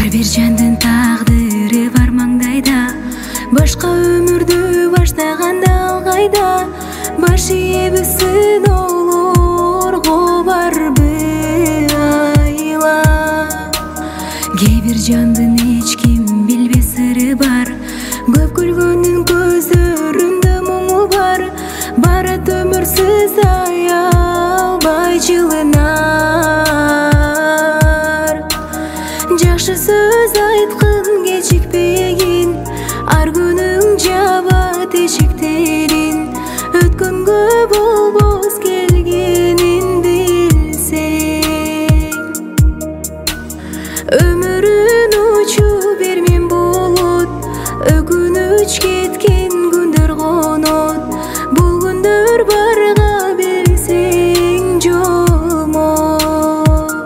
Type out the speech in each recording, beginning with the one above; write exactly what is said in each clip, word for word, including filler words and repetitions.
бир жандын тагдыры бар маңдайда, башка өмүрдү баштаганда ал кайда, баш ийебизсин олорго барбы айла. Кээ бир жандын эч ким билбес сыры бар, көп күлгөндүн көздөрүндө муңу бар, барат өмүрсүз аялбай жылынар. Жакшы сөз айткын кечикпегин, ар күнүң жаба тешиктерин, өткөнгө болбос келгенин билсең. Өмүрүн учуп бермен болот, өкүнүч кеткен күндөр конот, бул күндөр барга берсең жомот.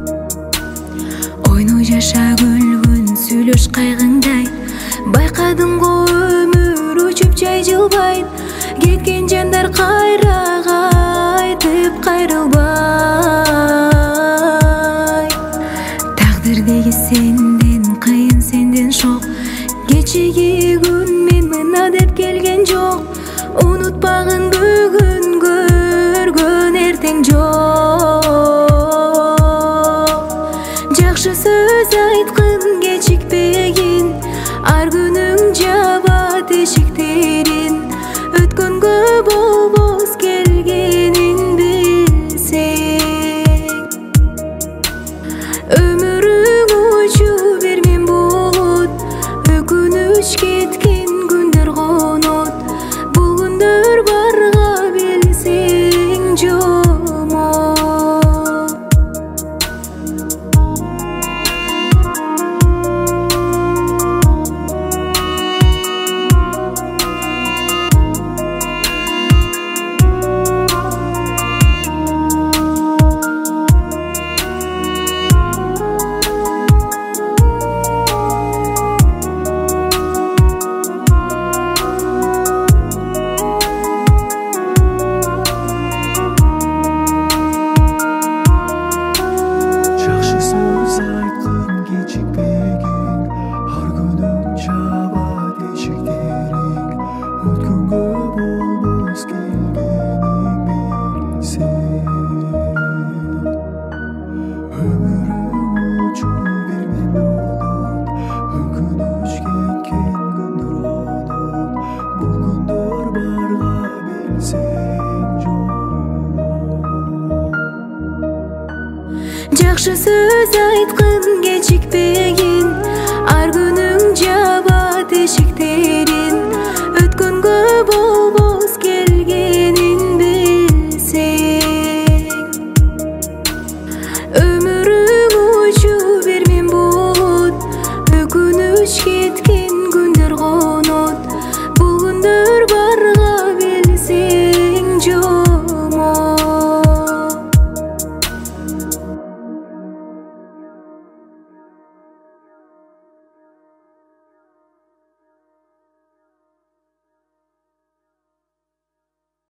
Ойной жаша күлгүн сүйлөш кайгыңдай, байкадың го өмүр учуп жай жылбайт, кеткен жандар кайра кайтып кайрылбай. Тагдыр деги сенден кыйын, сенден шок, кечеги күн мен мына деп келген жок, унутпагын бүгүн көргөн эртең жок. Жакшы сөз айткын кечикпегин, ар күнүң жаба тешиктерин, өткөнгө болбос келгенин билсең. Өмүрүң учуп бермен болот, өкүнүч кеткен күндөр конот, бул күндөр барга билсең жомот. Жакшы сөз айткын кечикпегин, ар күнүң жаба тешиктериң, өткөнгө болбос келгенин билсең. Өмүрүң учуп бермен болот, өкүнүч кеткен күндөр конот, бул күндөр барга билсең жомот. Жакшы сөз айткын кечикпегин, ар күнүң жаба тешиктерин,